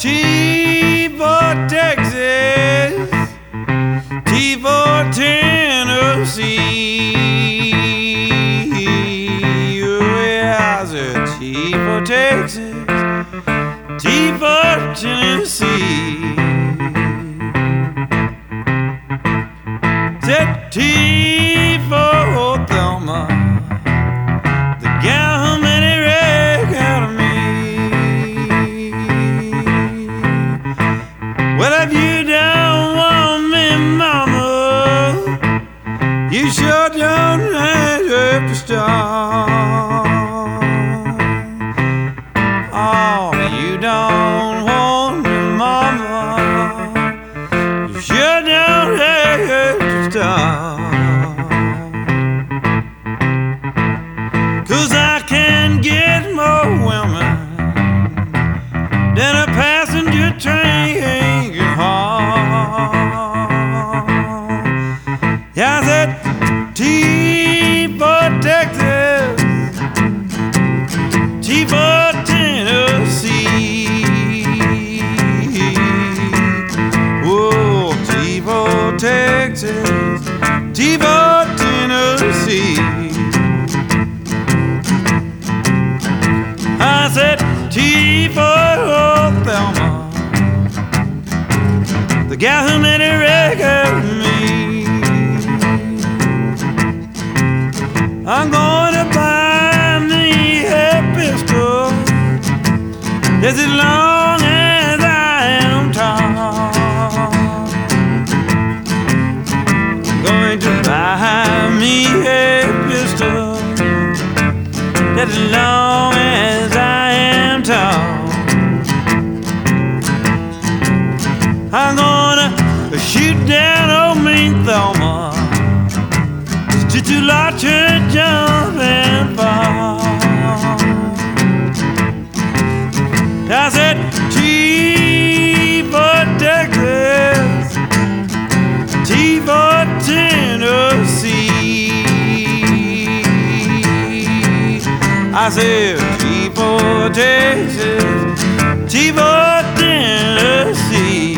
T for Texas, T for Tennessee. Oh, yeah, I said T for Texas, T for Tennessee. Said T for Thelma, the gal who made a wreck out of me. Well, if you don't want me, mama, you sure don't have to start. Oh, you don't want me, mama, you sure don't have to start. 'Cause I can get more women than a passenger train can haul. Yeah, I said T for Texas, T for Tennessee. Oh, T for Texas, T for Tennessee. I said T for Thelma, the gal who made a wreck of me. I'm gonna buy me a pistol just as long as I am tall. I'm going to buy me a pistol just as long as I am tall. I'm gonna shoot down old mean Thelma, just to watch her jump and fall. I said T for Texas, T for Tennessee. I said T for Texas, T for Tennessee.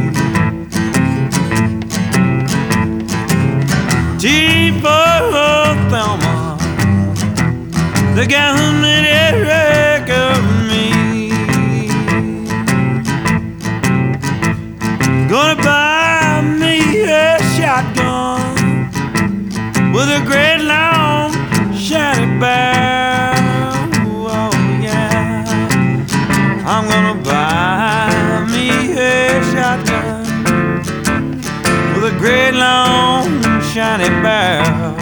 T for Thelma, the guy who made a wreck of me. Gonna buy me a shotgun with a great long shiny barrel. Oh yeah, I'm gonna buy me a shotgun with a great long shiny barrel.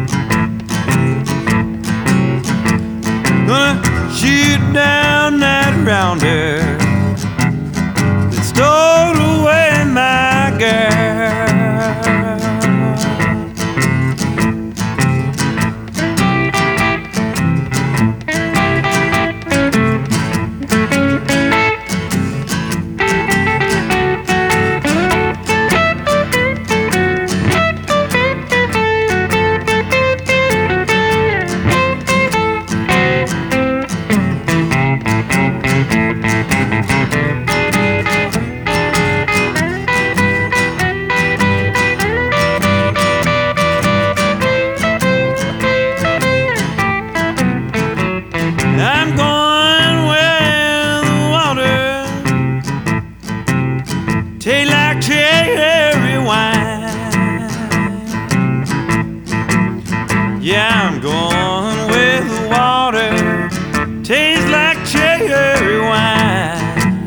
Gonna shoot down that rounder that stole away my girl. I'm going where the water tastes like cherry wine. Yeah, I'm going where the water tastes like cherry wine.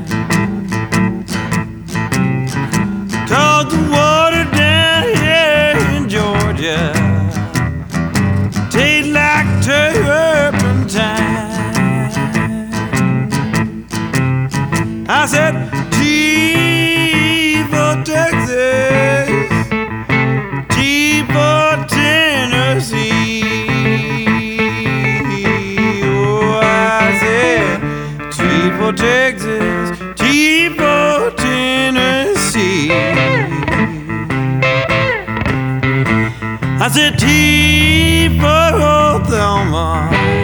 'Cause the water down here in Georgia tastes like turpentine. I said T for Texas, T for Tennessee. Oh, I said T for Texas, T for Tennessee. I said T for Thelma,